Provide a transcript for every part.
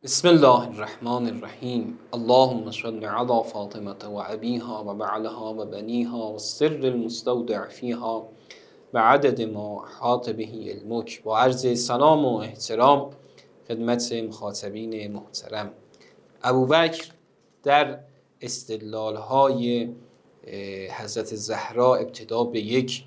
بسم الله الرحمن الرحیم. اللهم صل علی فاطمة و ابیها و بعلها و بنیها و السر المستودع فیها و عدد ما احاط به علمک. با عرض سلام و احترام خدمت مخاطبین محترم، ابوبکر در استدلال‌های حضرت زهرا ابتدا به یک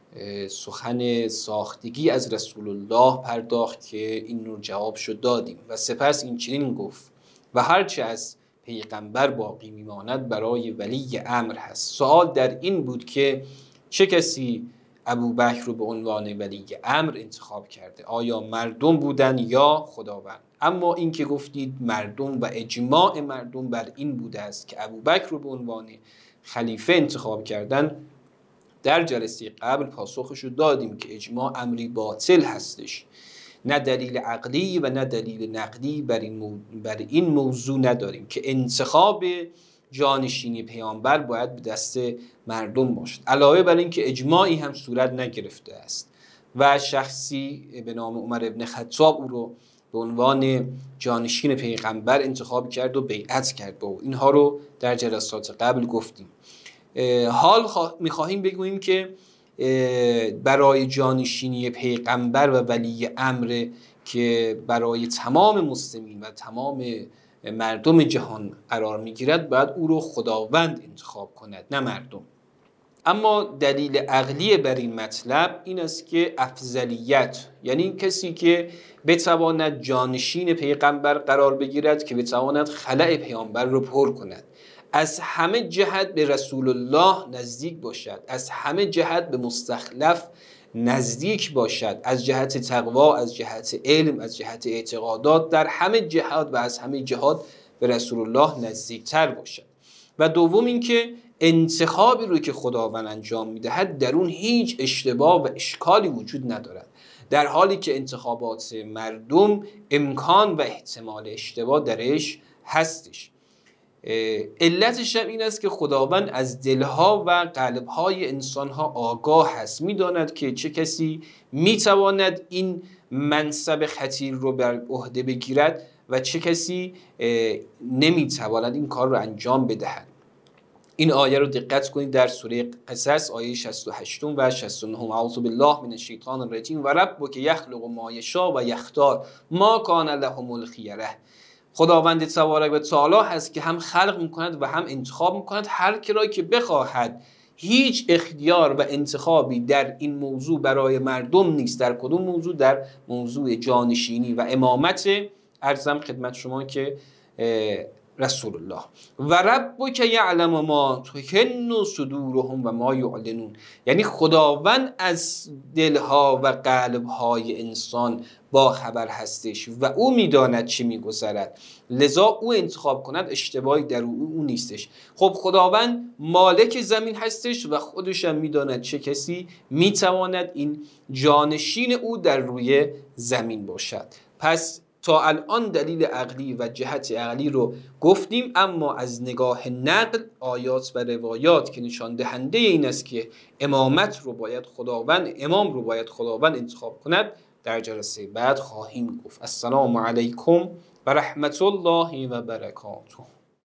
سخن ساختگی از رسول الله پرداخت که این رو جوابشو دادیم و سپس این چنین گفت: و هرچه از پیغمبر باقی میماند برای ولی امر هست. سوال در این بود که چه کسی ابوبکر رو به عنوان ولی امر انتخاب کرده؟ آیا مردم بودن یا خداوند؟ اما این که گفتید مردم و اجماع مردم بر این بوده است که ابوبکر رو به عنوان خلیفه انتخاب کردن، در جلسه قبل پاسخش رو دادیم که اجماع امری باطل هستش، نه دلیل عقلی و نه دلیل نقلی بر این موضوع نداریم که انتخاب جانشینی پیامبر باید به دست مردم باشد. علاوه بر این که اجماعی هم صورت نگرفته است و شخصی به نام عمر ابن خطاب او رو به عنوان جانشین پیغمبر انتخاب کرد و بیعت کرد و اینها رو در جلسات قبل گفتیم. حال میخواهیم بگوییم که برای جانشینی پیغمبر و ولی امر که برای تمام مسلمین و تمام مردم جهان قرار میگیرد باید او رو خداوند انتخاب کند، نه مردم. اما دلیل عقلی بر این مطلب این است که افضلیت، یعنی کسی که بتواند جانشین پیغمبر قرار بگیرد، که بتواند خلأ پیامبر رو پر کند، از همه جهت به رسول الله نزدیک باشد، از همه جهت به مستخلف نزدیک باشد، از جهت تقوا، از جهت علم، از جهت اعتقادات، در همه جهات و از همه جهات به رسول الله نزدیکتر باشد. و دوم اینکه انتخابی رو که خداوند انجام میدهد در اون هیچ اشتباه و اشکالی وجود ندارد، در حالی که انتخابات مردم امکان و احتمال اشتباه درش هستش. علتش هم این است که خداوند از دلها و قلبهای انسانها آگاه هست، میداند که چه کسی میتواند این منصب خطیر رو بر عهده بگیرد و چه کسی نمیتواند این کار رو انجام بدهد. این آیه رو دقت کنید در سوره قصص آیه 68 و 69: اعوذ بالله من الشیطان الرجیم و ربک یخلق ما یشاء و یختار ما کان لهم الخیره. خداوند تبارک و تعالی هست که هم خلق میکند و هم انتخاب میکند هر کی را که بخواهد. هیچ اختیار و انتخابی در این موضوع برای مردم نیست. در کدوم موضوع؟ در موضوع جانشینی و امامت ارزم خدمت شما که رسول الله. و ربک یعلم ما تکن صدورهم و ما یعلنون، یعنی خداوند از دلها و قلبهای انسان با خبر هستش و او میداند چه میگذرد، لذا او انتخاب کند اشتباهی در او نیستش. خب خداوند مالک زمین هستش و خودش هم میداند چه کسی میتواند این جانشین او در روی زمین باشد. پس تا الان دلیل عقلی و جهت عقلی رو گفتیم، اما از نگاه نقل آیات و روایات که نشان دهنده این است که امام رو باید خداوند انتخاب کند، در جلسه بعد خواهیم گفت. السلام علیکم و رحمت الله و برکاته.